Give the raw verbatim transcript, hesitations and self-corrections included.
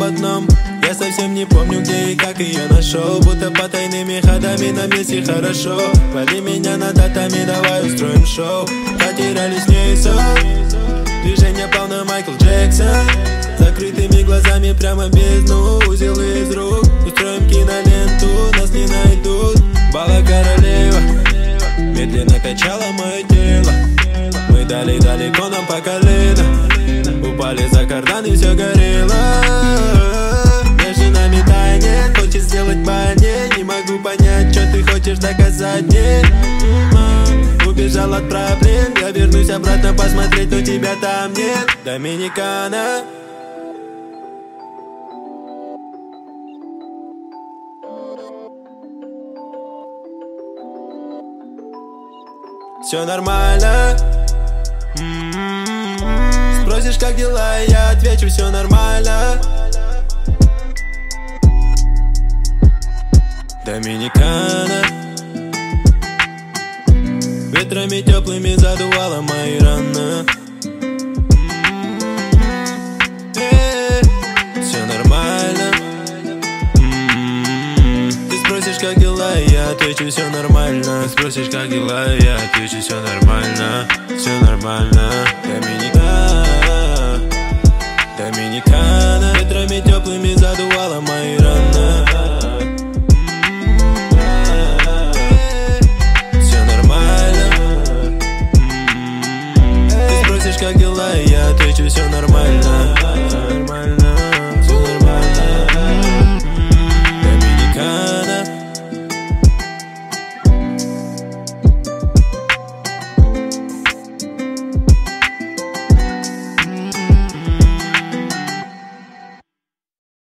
одном. Я совсем не помню, где и как ее нашел. Будто по тайными ходами на месте хорошо. Вали меня над датами, давай устроим шоу. Потеряли с ней сон. Движение плавно Майкл Джексон. Закрытыми глазами прямо без дну. Узел из рук. Устроим киноленту, нас не найдут. Бала королева медленно качала мое тело. Мы дали далеко нам по колено. Упали за кардан и все горело. Между нами тайне, хочешь сделать больнее. Не могу понять, что ты хочешь доказать мне. Убежал от проблем, я вернусь обратно посмотреть, но тебя там нет. Доминикана. Все нормально. М-м-м. Спросишь, как дела, и я отвечу, все нормально. Доминикана. Ветрами теплыми задувала мои раны. Все нормально. Ты спросишь, как дела, и я отвечу, все нормально. Ты спросишь, как дела, и я отвечу, все нормально. Все нормально. Доминикана. Доминикана. Ветрами теплыми задувала мои раны.